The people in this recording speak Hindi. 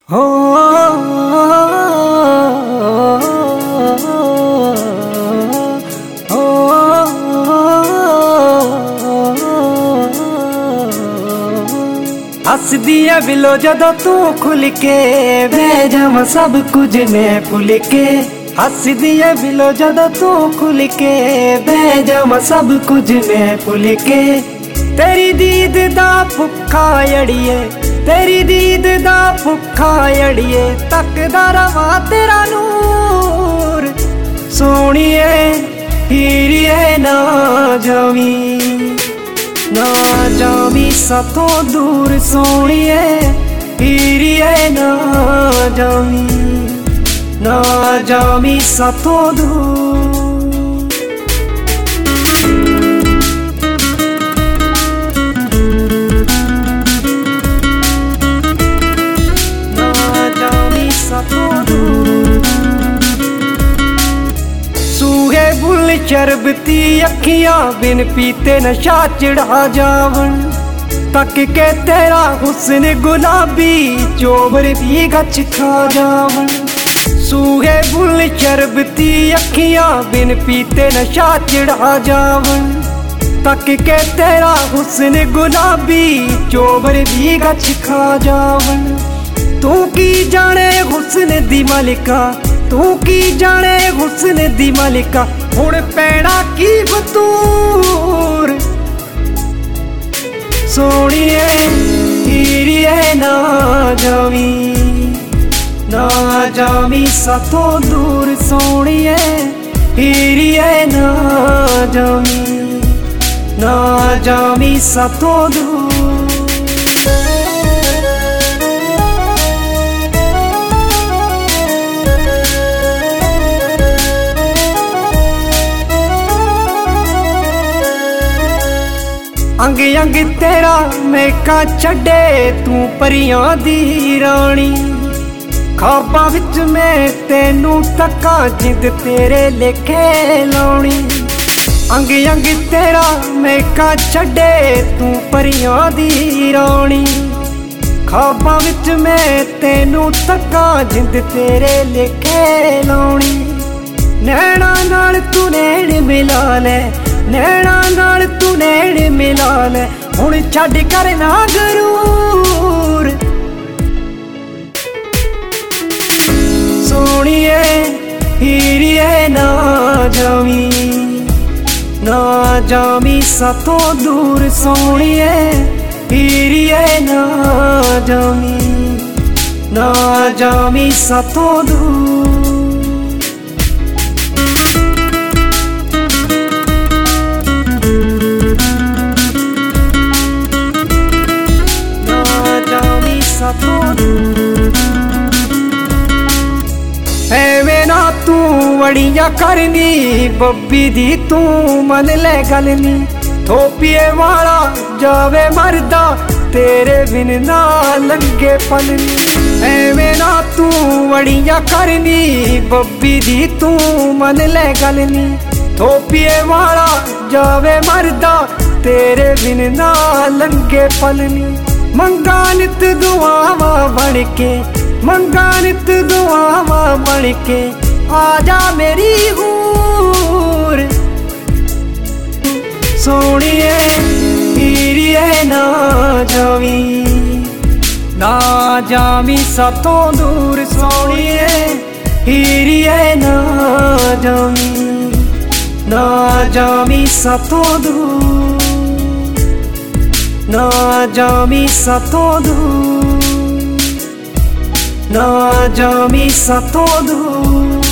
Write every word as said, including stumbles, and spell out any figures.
हो हसदी है बिलो जदों तू खुल के बह जावां सब कुछ मैं भुल के। हसदी है बिलो जदों तू खुल के बह जावां सब कुछ मैं भुल के। तेरी दीद दा भुखा अड़िए तेरी दीद दा भुखा अड़िए तकदा रवा तेरा नूर। सोहणिए हीरिए ना जावी ना जावी सातों दूर। सोहणिए हीरिए ना जावी ना जावी सातों दूर। सूहे बुल शरबती अखियां बिन पीते नशा चढ़ा जावन। तक के तेरा हुस्न गुलाबी चोबर भी गच खा जावन। सूहे बुल शरबती अखियां बिन पीते नशा चढ़ा जावन। तक के तेरा हुस्न गुलाबी चोबर भी गच खा जावन। तू की जाने हुस्न दी मालिका तू की जाने हुस्न दी मालिका हुण पैना की बतूर। सोहणिए हीरिए ना जावी ना जावी सातों दूर। सोहणिए हीरिए ना जावी ना जावी सातों दूर। अंग अंग तेरा मेका छड़े तू परियां दी रानी। ख्वाबां विच मैं तेनू तक्कां जिंद तेरे लेखे लाउणी। अंग अंग तेरा मेका छड़े तू परियां दी रानी। ख्वाबां विच मैं तेनू तक्कां जिंद तेरे लेखे लाउणी। नैना नाल तू नैन मिला ले नैना नाल तू नैन मिला ले हुण छड्ड कर ना गरूर। सोहणिए हीरिए ना जावी ना जावी सातों दूर। सोहणिए हीरिए ना जावी ना जावी सातों दूर। एवें ना तू वड़िया करनी बब्बी दी तू मन ले गलनी। थोपिए वाला जावे मरदा तेरे बिन ना लंगे पलनी। एवें ना तू वड़िया करनी बब्बी दी तू मन ले गलनी। थोपिए वाला जावे मरदा तेरे बिन ना लंगे पलनी। मंगा नित दुआवां बन के मंगा नित दुआवां बन के आजा मेरी हूर। सोहणिए हीरिए ना जावी ना जावी सातों दूर। सोहणिए हीरिए ना जावी ना जावी सातों दूर ना जावी सातों दूर ना जावी सातों दूर।